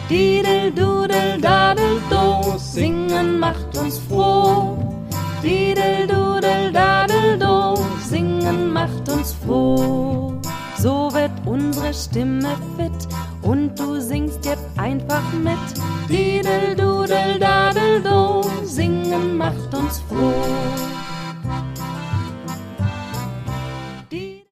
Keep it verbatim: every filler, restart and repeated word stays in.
Didel, dudel, dadel, do, singen macht uns froh. Didel, dudel, dadel, do, singen macht uns froh. So wird unsere Stimme fit und du singst jetzt einfach mit. Didel, dudel,